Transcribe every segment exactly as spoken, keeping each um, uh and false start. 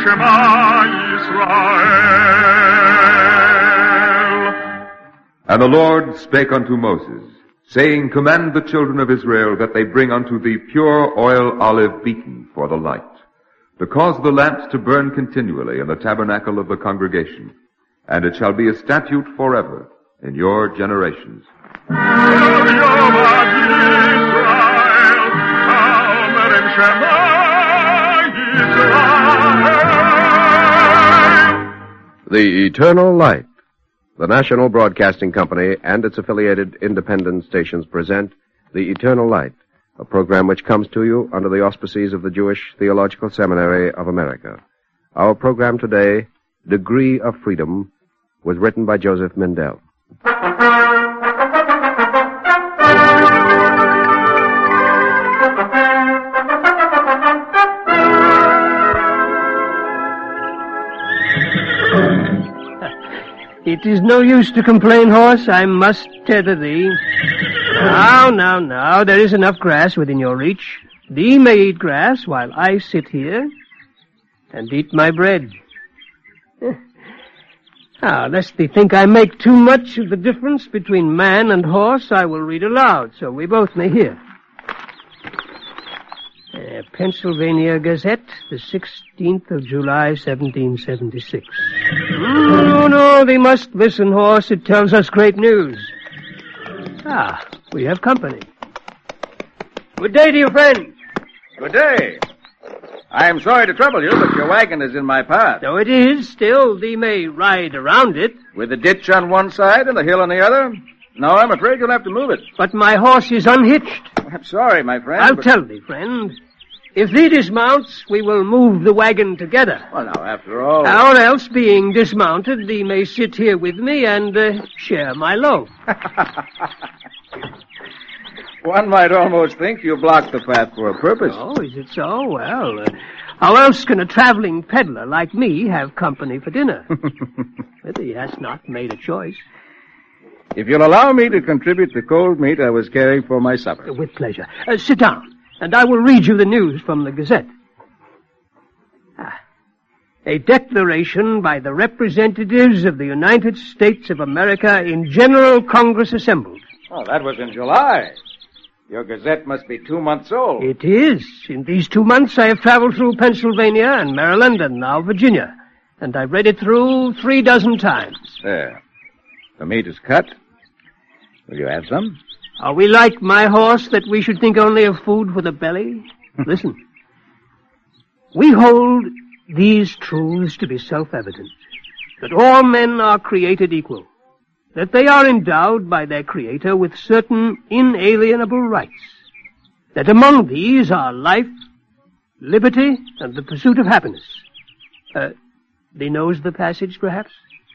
Shema Yisrael. And the Lord spake unto Moses, saying, Command the children of Israel that they bring unto thee pure oil olive beaten for the light, to cause the lamps to burn continually in the tabernacle of the congregation, and it shall be a statute forever in your generations. The Eternal Light. The National Broadcasting Company and its affiliated independent stations present The Eternal Light, a program which comes to you under the auspices of the Jewish Theological Seminary of America. Our program today, Degree of Freedom, was written by Joseph Mindell. It is no use to complain, horse. I must tether thee. Now, now, now. There is enough grass within your reach. Thee may eat grass while I sit here and eat my bread. Now, lest thee think I make too much of the difference between man and horse, I will read aloud so we both may hear. Uh, Pennsylvania Gazette, the sixteenth of July, seventeen seventy-six. No, no, thee must listen, horse. It tells us great news. Ah, we have company. Good day to you, friend. Good day. I am sorry to trouble you, but your wagon is in my path. Though it is, still, thee may ride around it. With the ditch on one side and the hill on the other? No, I'm afraid you'll have to move it. But my horse is unhitched. I'm sorry, my friend. I'll but... tell thee, friend. If thee dismounts, we will move the wagon together. Well, now, after all... Or else, being dismounted, thee may sit here with me and uh, share my load. One might almost think you blocked the path for a purpose. Oh, is it so? Well, uh, how else can a traveling peddler like me have company for dinner? But he has not made a choice. If you'll allow me to contribute the cold meat I was carrying for my supper. With pleasure. Uh, sit down, and I will read you the news from the Gazette. Ah. A declaration by the representatives of the United States of America in General Congress assembled. Oh, that was in July. Your Gazette must be two months old. It is. In these two months I have traveled through Pennsylvania and Maryland and now Virginia, and I've read it through three dozen times. There. The meat is cut. Will you have some? Are we like my horse that we should think only of food for the belly? Listen. We hold these truths to be self-evident, that all men are created equal, that they are endowed by their Creator with certain inalienable rights, that among these are life, liberty, and the pursuit of happiness. Uh, thee knows the passage, perhaps?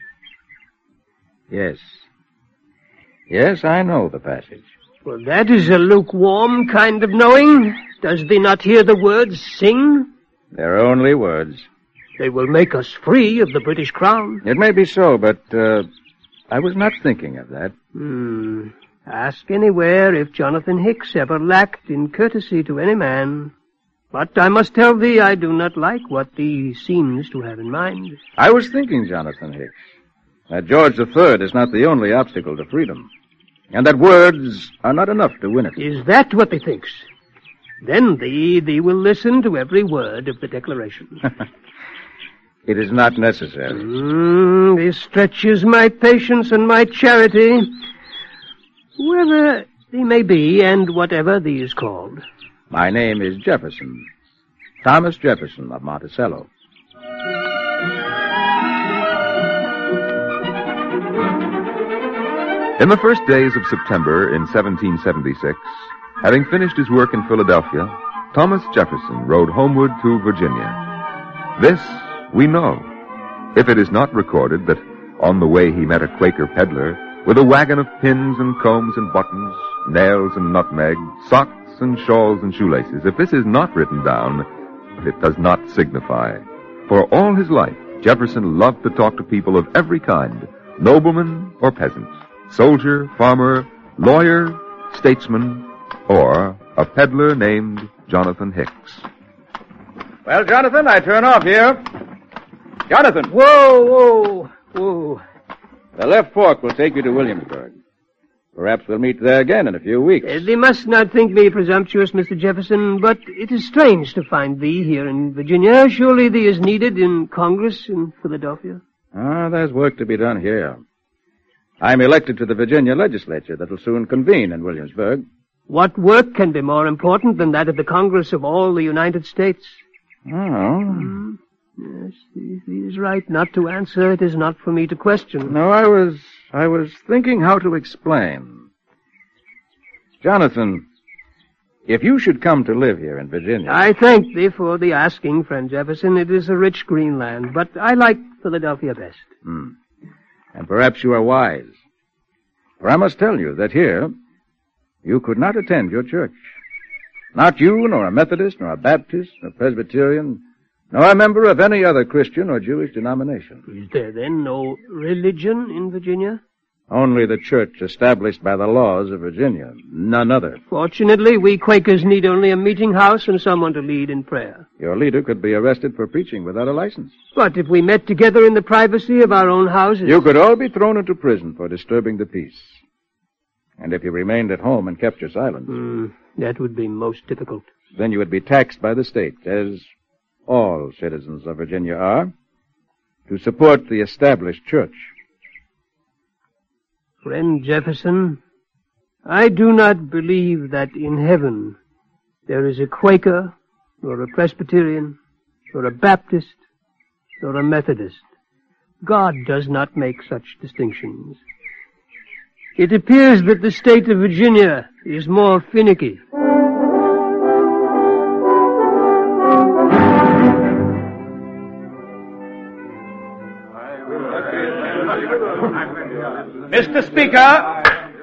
Yes. Yes, I know the passage. Well, that is a lukewarm kind of knowing. Does thee not hear the words sing? They're only words. They will make us free of the British Crown. It may be so, but uh, I was not thinking of that. Hmm. Ask anywhere if Jonathan Hicks ever lacked in courtesy to any man. But I must tell thee I do not like what thee seems to have in mind. I was thinking, Jonathan Hicks, that George the Third is not the only obstacle to freedom, and that words are not enough to win it. Is that what thee thinks? Then thee, thee will listen to every word of the Declaration. It is not necessary. Mm, this stretches my patience and my charity, whoever thee may be and whatever thee is called. My name is Jefferson, Thomas Jefferson of Monticello. In the first days of September in seventeen seventy-six, having finished his work in Philadelphia, Thomas Jefferson rode homeward to Virginia. This we know, if it is not recorded that on the way he met a Quaker peddler with a wagon of pins and combs and buttons, nails and nutmeg, socks and shawls and shoelaces. If this is not written down, it does not signify. For all his life, Jefferson loved to talk to people of every kind, nobleman or peasant, soldier, farmer, lawyer, statesman, or a peddler named Jonathan Hicks. Well, Jonathan, I turn off here. Jonathan! Whoa, whoa, whoa. The left fork will take you to Williamsburg. Perhaps we'll meet there again in a few weeks. Uh, thee must not think me presumptuous, Mister Jefferson, but it is strange to find thee here in Virginia. Surely thee is needed in Congress in Philadelphia. Ah, there's work to be done here. I'm elected to the Virginia legislature that'll soon convene in Williamsburg. What work can be more important than that of the Congress of all the United States? Oh. Mm, yes, he, he is right not to answer. It is not for me to question. No, I was... I was thinking how to explain. Jonathan, if you should come to live here in Virginia... I thank thee for the asking, friend Jefferson. It is a rich green land, but I like Philadelphia best. Hmm. And perhaps you are wise. For I must tell you that here, you could not attend your church. Not you, nor a Methodist, nor a Baptist, nor Presbyterian, nor a member of any other Christian or Jewish denomination. Is there then no religion in Virginia? Only the church established by the laws of Virginia, none other. Fortunately, we Quakers need only a meeting house and someone to lead in prayer. Your leader could be arrested for preaching without a license. But if we met together in the privacy of our own houses... You could all be thrown into prison for disturbing the peace. And if you remained at home and kept your silence... Mm, that would be most difficult. Then you would be taxed by the state, as all citizens of Virginia are, to support the established church. Friend Jefferson, I do not believe that in heaven there is a Quaker, or a Presbyterian, or a Baptist, or a Methodist. God does not make such distinctions. It appears that the state of Virginia is more finicky. Mister Speaker.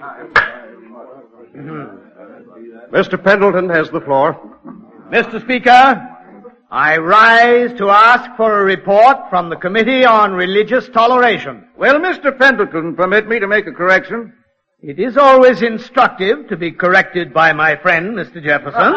Mister Pendleton has the floor. Mister Speaker, I rise to ask for a report from the Committee on Religious Toleration. Well, Mister Pendleton, permit me to make a correction. It is always instructive to be corrected by my friend, Mister Jefferson.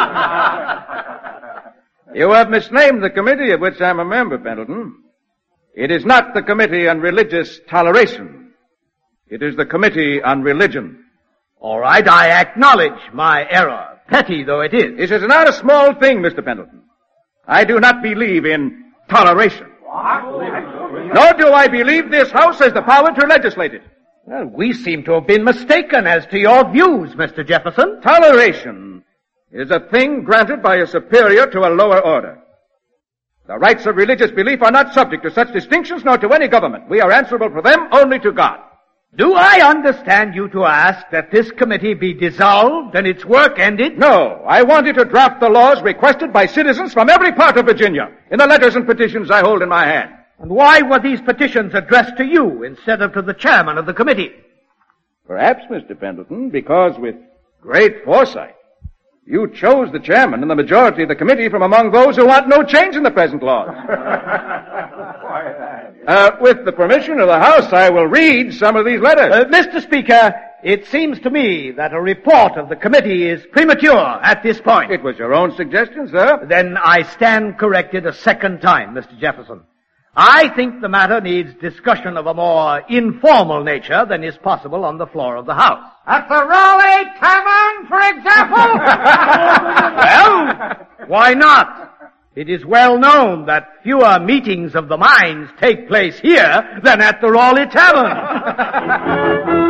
You have misnamed the committee of which I'm a member, Pendleton. It is not the Committee on Religious Toleration. It is the Committee on Religion. All right, I acknowledge my error, petty though it is. This is not a small thing, Mister Pendleton. I do not believe in toleration. Nor do I believe this House has the power to legislate it. Well, we seem to have been mistaken as to your views, Mister Jefferson. Toleration is a thing granted by a superior to a lower order. The rights of religious belief are not subject to such distinctions nor to any government. We are answerable for them only to God. Do I understand you to ask that this committee be dissolved and its work ended? No, I want you to draft the laws requested by citizens from every part of Virginia in the letters and petitions I hold in my hand. And why were these petitions addressed to you instead of to the chairman of the committee? Perhaps, Mister Pendleton, because with great foresight, you chose the chairman and the majority of the committee from among those who want no change in the present laws. uh, with the permission of the House, I will read some of these letters. Uh, Mister Speaker, it seems to me that a report of the committee is premature at this point. It was your own suggestion, sir. Then I stand corrected a second time, Mister Jefferson. I think the matter needs discussion of a more informal nature than is possible on the floor of the House. At the Raleigh Tavern, for example? Well, why not? It is well known that fewer meetings of the minds take place here than at the Raleigh Tavern.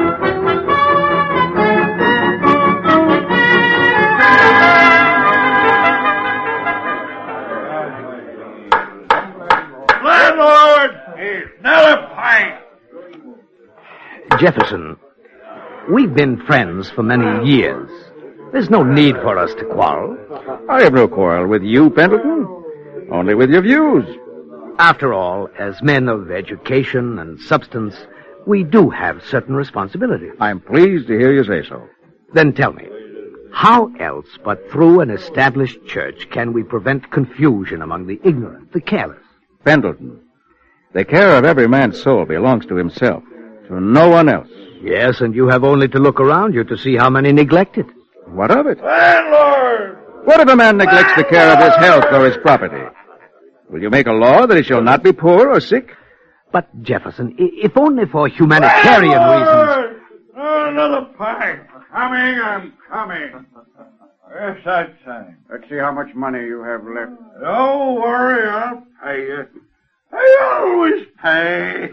Another pint. Jefferson, we've been friends for many years. There's no need for us to quarrel. I have no quarrel with you, Pendleton. Only with your views. After all, as men of education and substance, we do have certain responsibilities. I'm pleased to hear you say so. Then tell me, how else but through an established church can we prevent confusion among the ignorant, the careless? Pendleton, the care of every man's soul belongs to himself, to no one else. Yes, and you have only to look around you to see how many neglect it. What of it? Landlord! What if a man neglects the care of his health or his property? Will you make a law that he shall not be poor or sick? But, Jefferson, i- if only for humanitarian reasons. Oh, another pipe. Coming, I'm coming. Yes, that time. Let's see how much money you have left. Don't worry, I'll pay you. I always pay.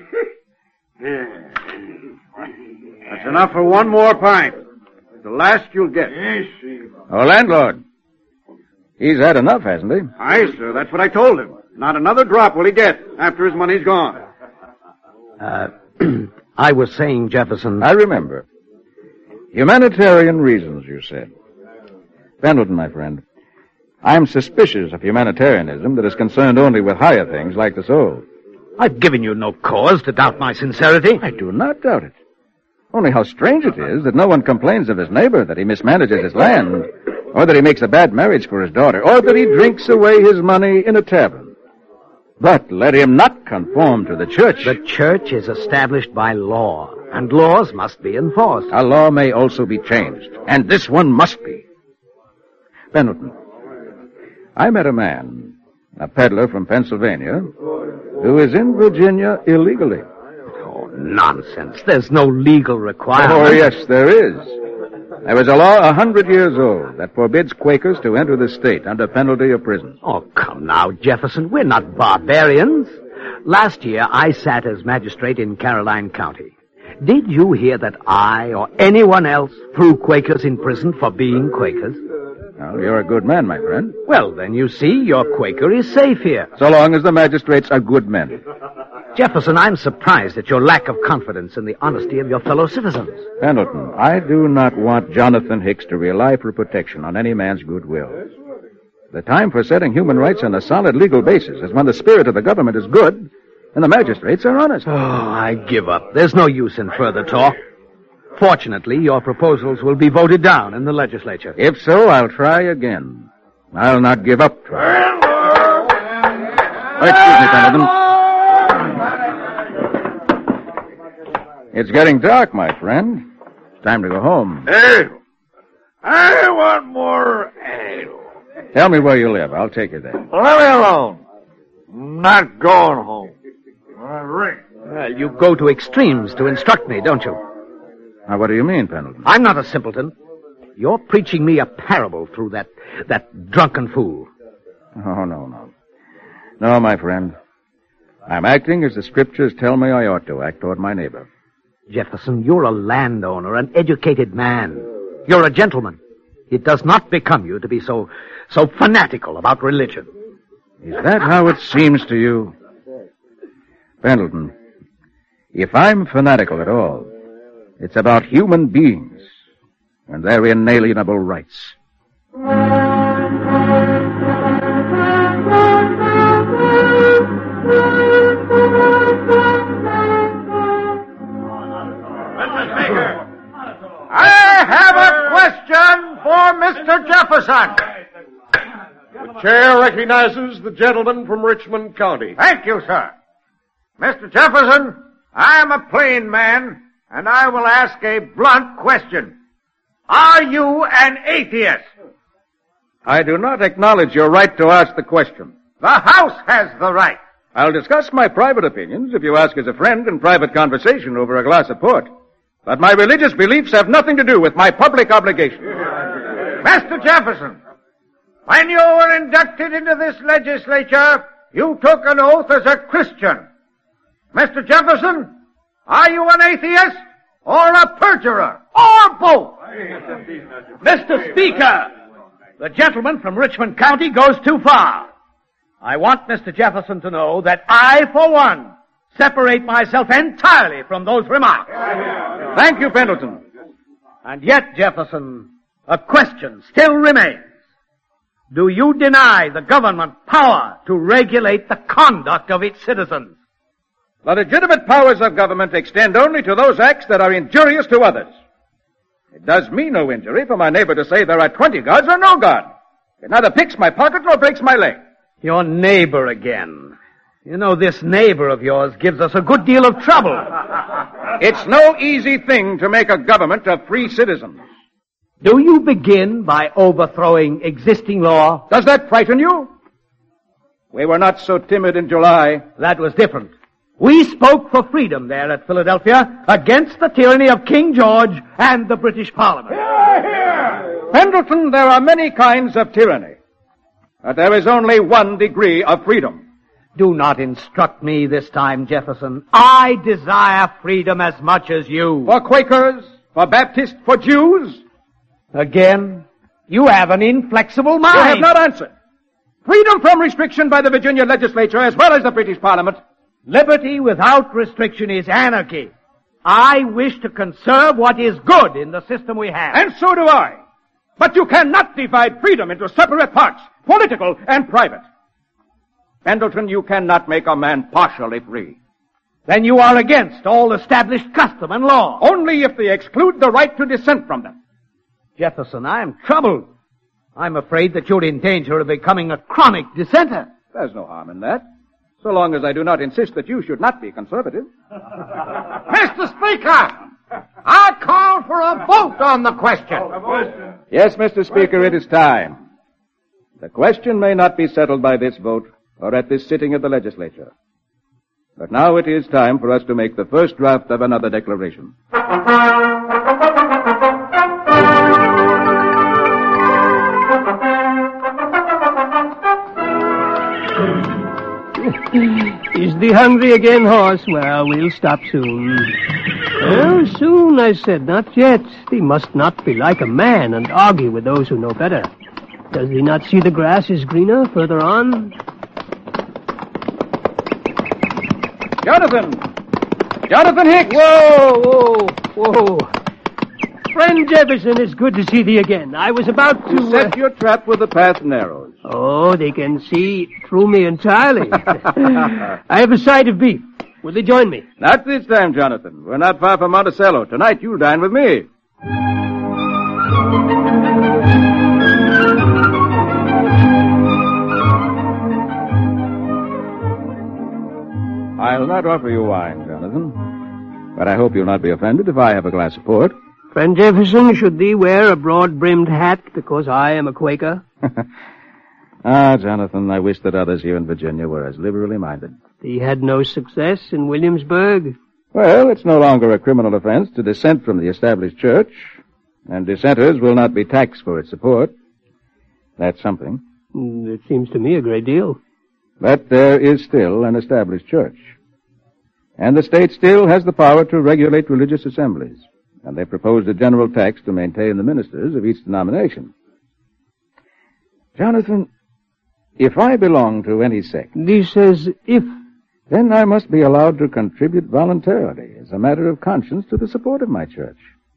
That's enough for one more pint. The last you'll get. Yes, see. Oh, landlord. He's had enough, hasn't he? Aye, sir, that's what I told him. Not another drop will he get after his money's gone. Uh, I was saying, Jefferson... I remember. Humanitarian reasons, you said. Pendleton, my friend, I'm suspicious of humanitarianism that is concerned only with higher things like the soul. I've given you no cause to doubt my sincerity. I do not doubt it. Only how strange it is that no one complains of his neighbor, that he mismanages his land, or that he makes a bad marriage for his daughter, or that he drinks away his money in a tavern. But let him not conform to the church. The church is established by law, and laws must be enforced. A law may also be changed, and this one must be. Pendleton, I met a man, a peddler from Pennsylvania, who is in Virginia illegally. Oh, nonsense. There's no legal requirement. Oh, yes, there is. There is a law a hundred years old that forbids Quakers to enter the state under penalty of prison. Oh, come now, Jefferson. We're not barbarians. Last year, I sat as magistrate in Caroline County. Did you hear that I or anyone else threw Quakers in prison for being Quakers? Well, you're a good man, my friend. Well, then you see, your Quaker is safe here. So long as the magistrates are good men. Jefferson, I'm surprised at your lack of confidence in the honesty of your fellow citizens. Pendleton, I do not want Jonathan Hicks to rely for protection on any man's goodwill. The time for setting human rights on a solid legal basis is when the spirit of the government is good and the magistrates are honest. Oh, I give up. There's no use in further talk. Fortunately, your proposals will be voted down in the legislature. If so, I'll try again. I'll not give up trying. Oh, excuse me, Pendleton. It's getting dark, my friend. It's time to go home. Ale. I want more ale. Tell me where you live. I'll take you there. Let me alone. I'm not going home. I drink. Well, you go to extremes to instruct me, don't you? Now, what do you mean, Pendleton? I'm not a simpleton. You're preaching me a parable through that, that drunken fool. Oh, no, no. No, my friend. I'm acting as the scriptures tell me I ought to act toward my neighbor. Jefferson, you're a landowner, an educated man. You're a gentleman. It does not become you to be so, so fanatical about religion. Is that how it seems to you? Pendleton, if I'm fanatical at all, it's about human beings and their inalienable rights. I have a question for Mister Jefferson. The chair recognizes the gentleman from Richmond County. Thank you, sir. Mister Jefferson, I am a plain man, and I will ask a blunt question. Are you an atheist? I do not acknowledge your right to ask the question. The House has the right. I'll discuss my private opinions if you ask as a friend in private conversation over a glass of port. But my religious beliefs have nothing to do with my public obligations. Mister Jefferson, when you were inducted into this legislature, you took an oath as a Christian. Mister Jefferson, are you an atheist or a perjurer or both? Mister Speaker, the gentleman from Richmond County goes too far. I want Mister Jefferson to know that I, for one, separate myself entirely from those remarks. Thank you, Pendleton. And yet, Jefferson, a question still remains. Do you deny the government power to regulate the conduct of its citizens? The legitimate powers of government extend only to those acts that are injurious to others. It does me no injury for my neighbor to say there are twenty gods or no God. It neither picks my pocket nor breaks my leg. Your neighbor again. You know, this neighbor of yours gives us a good deal of trouble. It's no easy thing to make a government of free citizens. Do you begin by overthrowing existing law? Does that frighten you? We were not so timid in July. That was different. We spoke for freedom there at Philadelphia against the tyranny of King George and the British Parliament. Hear, hear! Pendleton, there are many kinds of tyranny. But there is only one degree of freedom. Do not instruct me this time, Jefferson. I desire freedom as much as you. For Quakers, for Baptists, for Jews. Again, you have an inflexible mind. You have not answered. Freedom from restriction by the Virginia legislature as well as the British Parliament. Liberty without restriction is anarchy. I wish to conserve what is good in the system we have. And so do I. But you cannot divide freedom into separate parts, political and private. Pendleton, you cannot make a man partially free. Then you are against all established custom and law. Only if they exclude the right to dissent from them. Jefferson, I am troubled. I'm afraid that you're in danger of becoming a chronic dissenter. There's no harm in that, so long as I do not insist that you should not be conservative. Mister Speaker, I call for a vote on the question. Yes, Mister Speaker, it is time. The question may not be settled by this vote or at this sitting of the legislature. But now it is time for us to make the first draft of another declaration. Is thee hungry again, horse? Well, we'll stop soon. Well, soon, I said, not yet. Thee must not be like a man and argue with those who know better. Does thee not see the grass is greener further on? Jonathan! Jonathan Hicks! Whoa, whoa, whoa. Friend Jefferson, it's good to see thee again. I was about to... You set uh... your trap where the path narrows. Oh, they can see through me entirely. I have a side of beef. Will they join me? Not this time, Jonathan. We're not far from Monticello. Tonight you'll dine with me. I'll not offer you wine, Jonathan. But I hope you'll not be offended if I have a glass of port. Friend Jefferson, should thee wear a broad-brimmed hat because I am a Quaker? Ah, Jonathan, I wish that others here in Virginia were as liberally minded. Thee had no success in Williamsburg? Well, it's no longer a criminal offense to dissent from the established church, and dissenters will not be taxed for its support. That's something. It seems to me a great deal. But there is still an established church. And the state still has the power to regulate religious assemblies. And they proposed a general tax to maintain the ministers of each denomination. Jonathan, if I belong to any sect... Thee says if... Then I must be allowed to contribute voluntarily as a matter of conscience to the support of my church.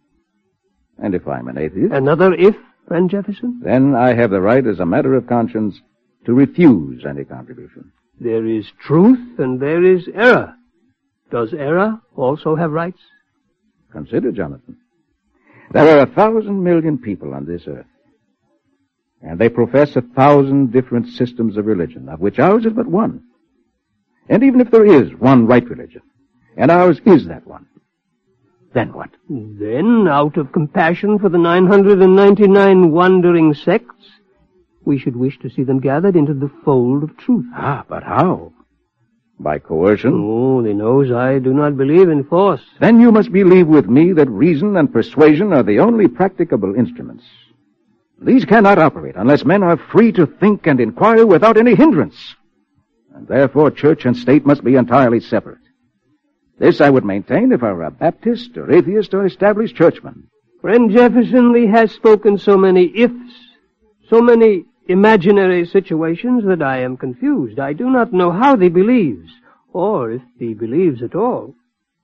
And if I'm an atheist... Another if, friend Jefferson? Then I have the right as a matter of conscience to refuse any contribution. There is truth and there is error. Does error also have rights? Consider, Jonathan. There are a thousand million people on this earth. And they profess a thousand different systems of religion, of which ours is but one. And even if there is one right religion, and ours is that one, then what? Then, out of compassion for the nine hundred ninety-nine wandering sects, we should wish to see them gathered into the fold of truth. Ah, but how? By coercion? Oh, thee knows I do not believe in force. Then you must believe with me that reason and persuasion are the only practicable instruments. These cannot operate unless men are free to think and inquire without any hindrance. And therefore church and state must be entirely separate. This I would maintain if I were a Baptist or atheist or established churchman. Friend Jefferson, thee has spoken so many ifs, so many imaginary situations that I am confused. I do not know how thee believes, or if thee believes at all.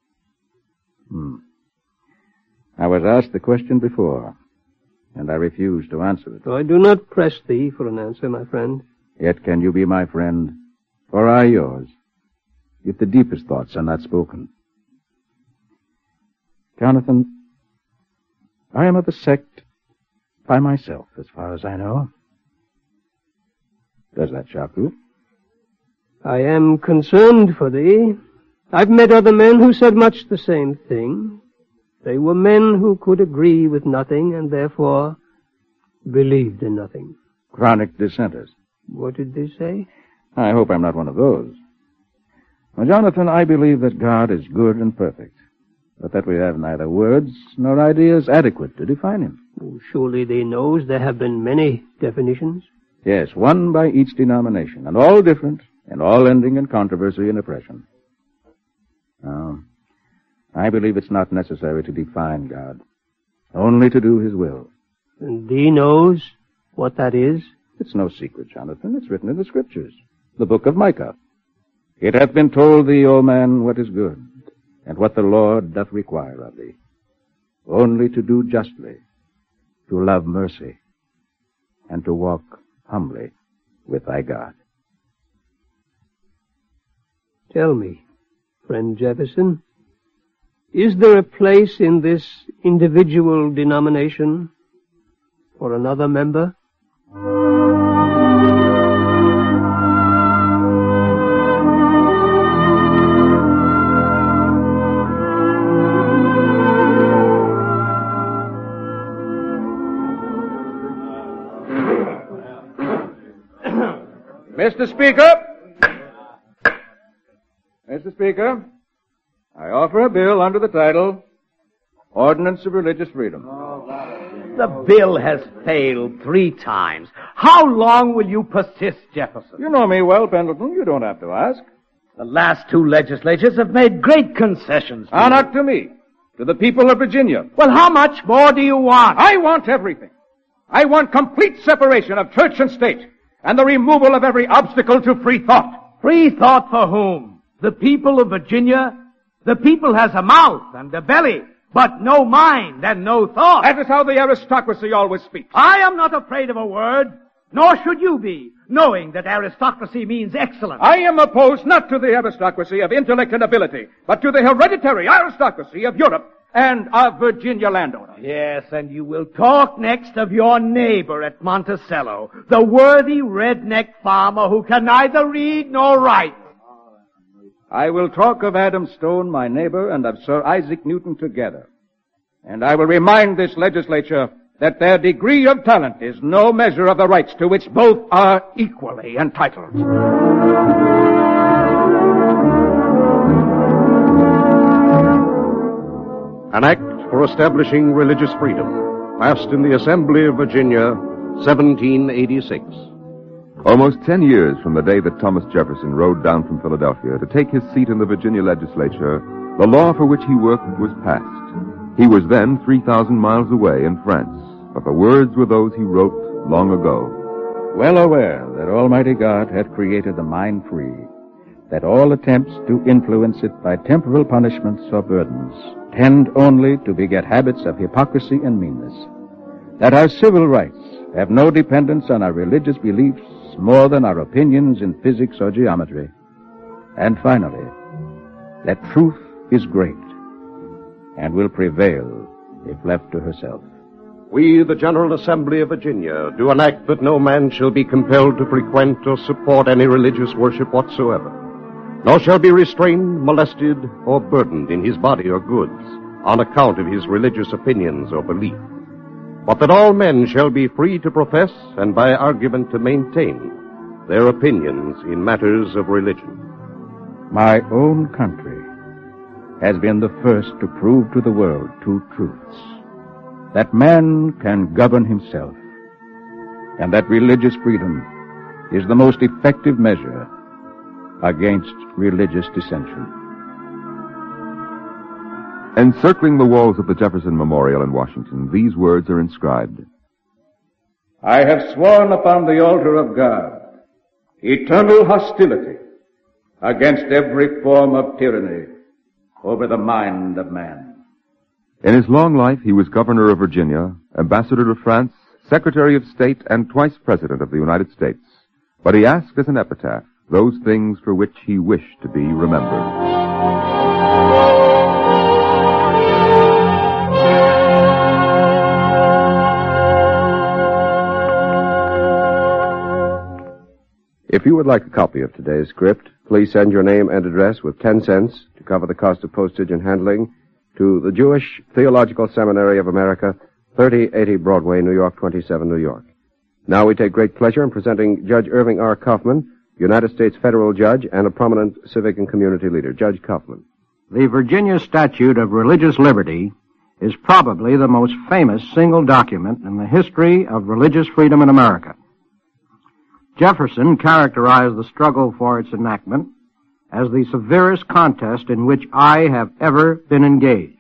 Hmm. I was asked the question before, and I refused to answer it. So I do not press thee for an answer, my friend. Yet can you be my friend, or I yours, if the deepest thoughts are not spoken? Jonathan, I am of the sect by myself, as far as I know. Does that shock you? I am concerned for thee. I've met other men who said much the same thing. They were men who could agree with nothing and therefore believed in nothing. Chronic dissenters. What did they say? I hope I'm not one of those. Well, Jonathan, I believe that God is good and perfect, but that we have neither words nor ideas adequate to define him. Oh, surely they knows there have been many definitions. Yes, one by each denomination, and all different, and all ending in controversy and oppression. Now, I believe it's not necessary to define God, only to do his will. And thee knows what that is? It's no secret, Jonathan. It's written in the Scriptures, the book of Micah. It hath been told thee, O man, what is good, and what the Lord doth require of thee, only to do justly, to love mercy, and to walk humbly with thy God. Tell me, friend Jefferson, is there a place in this individual denomination for another member? Mister Speaker! Mister Speaker, I offer a bill under the title, Ordinance of Religious Freedom. The bill has failed three times. How long will you persist, Jefferson? You know me well, Pendleton. You don't have to ask. The last two legislatures have made great concessions. Ah, not to me. To the people of Virginia. Well, how much more do you want? I want everything. I want complete separation of church and state, and the removal of every obstacle to free thought. Free thought for whom? The people of Virginia? The people has a mouth and a belly, but no mind and no thought. That is how the aristocracy always speaks. I am not afraid of a word, nor should you be, knowing that aristocracy means excellence. I am opposed not to the aristocracy of intellect and ability, but to the hereditary aristocracy of Europe and of Virginia landowners. Yes, and you will talk next of your neighbor at Monticello, the worthy redneck farmer who can neither read nor write. I will talk of Adam Stone, my neighbor, and of Sir Isaac Newton together. And I will remind this legislature that their degree of talent is no measure of the rights to which both are equally entitled. An act for establishing religious freedom, passed in the Assembly of Virginia, seventeen eighty-six. Almost ten years from the day that Thomas Jefferson rode down from Philadelphia to take his seat in the Virginia legislature, the law for which he worked was passed. He was then three thousand miles away in France, but the words were those he wrote long ago. Well aware that Almighty God had created the mind free, that all attempts to influence it by temporal punishments or burdens tend only to beget habits of hypocrisy and meanness, that our civil rights have no dependence on our religious beliefs more than our opinions in physics or geometry, and finally, that truth is great and will prevail if left to herself. We, the General Assembly of Virginia, do enact that no man shall be compelled to frequent or support any religious worship whatsoever, nor shall be restrained, molested, or burdened in his body or goods on account of his religious opinions or belief, but that all men shall be free to profess and by argument to maintain their opinions in matters of religion. My own country has been the first to prove to the world two truths: that man can govern himself, and that religious freedom is the most effective measure against religious dissension. Encircling the walls of the Jefferson Memorial in Washington, these words are inscribed. I have sworn upon the altar of God eternal hostility against every form of tyranny over the mind of man. In his long life, he was governor of Virginia, ambassador to France, secretary of state, and twice president of the United States. But he asked as an epitaph those things for which he wished to be remembered. If you would like a copy of today's script, please send your name and address with ten cents to cover the cost of postage and handling to the Jewish Theological Seminary of America, thirty eighty Broadway, New York, twenty-seven, New York. Now we take great pleasure in presenting Judge Irving R. Kaufman, United States federal judge and a prominent civic and community leader. Judge Kaufman. The Virginia Statute of Religious Liberty is probably the most famous single document in the history of religious freedom in America. Jefferson characterized the struggle for its enactment as the severest contest in which I have ever been engaged.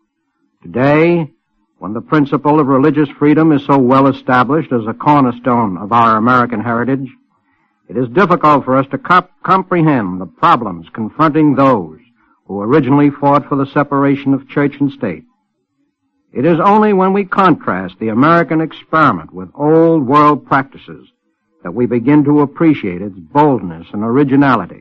Today, when the principle of religious freedom is so well established as a cornerstone of our American heritage, it is difficult for us to comp- comprehend the problems confronting those who originally fought for the separation of church and state. It is only when we contrast the American experiment with old world practices that we begin to appreciate its boldness and originality.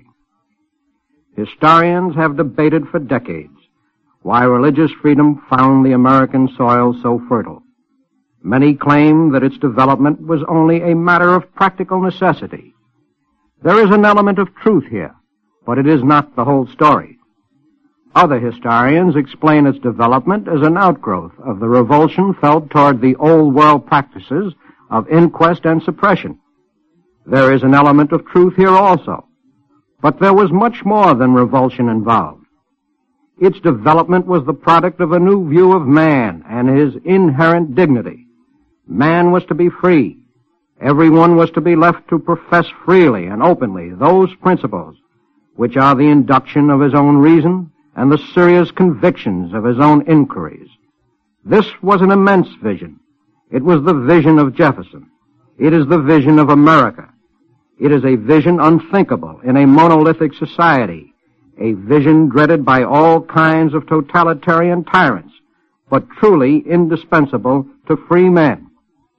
Historians have debated for decades why religious freedom found the American soil so fertile. Many claim that its development was only a matter of practical necessity. There is an element of truth here, but it is not the whole story. Other historians explain its development as an outgrowth of the revulsion felt toward the old world practices of inquest and suppression. There is an element of truth here also, but there was much more than revulsion involved. Its development was the product of a new view of man and his inherent dignity. Man was to be free. Everyone was to be left to profess freely and openly those principles which are the induction of his own reason and the serious convictions of his own inquiries. This was an immense vision. It was the vision of Jefferson. It is the vision of America. It is a vision unthinkable in a monolithic society, a vision dreaded by all kinds of totalitarian tyrants, but truly indispensable to free men.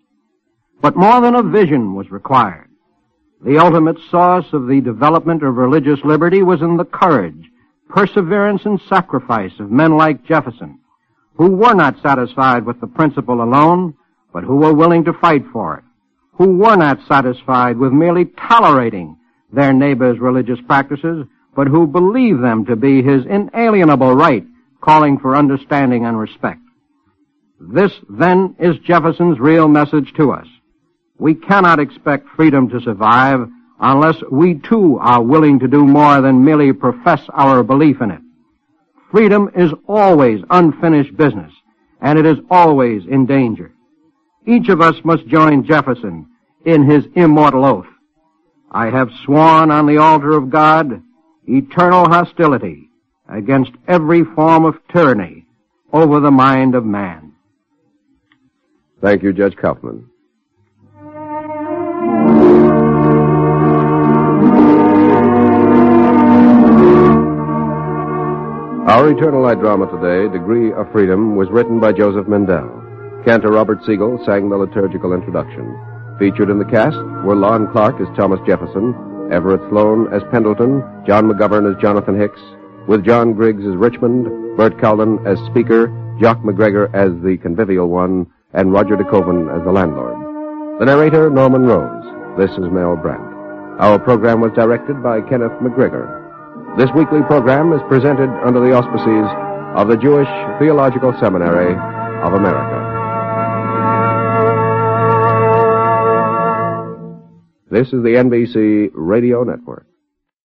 But more than a vision was required. The ultimate source of the development of religious liberty was in the courage, perseverance, and sacrifice of men like Jefferson, who were not satisfied with the principle alone, but who were willing to fight for it, who were not satisfied with merely tolerating their neighbor's religious practices, but who believed them to be his inalienable right, calling for understanding and respect. This, then, is Jefferson's real message to us. We cannot expect freedom to survive unless we too are willing to do more than merely profess our belief in it. Freedom is always unfinished business, and it is always in danger. Each of us must join Jefferson in his immortal oath. I have sworn on the altar of God eternal hostility against every form of tyranny over the mind of man. Thank you, Judge Kaufman. Our Eternal Light drama today, Degree of Freedom, was written by Joseph Mendel. Cantor Robert Siegel sang the liturgical introduction. Featured in the cast were Lon Clark as Thomas Jefferson, Everett Sloan as Pendleton, John McGovern as Jonathan Hicks, with John Griggs as Richmond, Bert Calden as Speaker, Jock McGregor as the Convivial One, and Roger de Koven as the Landlord. The narrator, Norman Rose. This is Mel Brandt. Our program was directed by Kenneth McGregor. This weekly program is presented under the auspices of the Jewish Theological Seminary of America. This is the N B C Radio Network.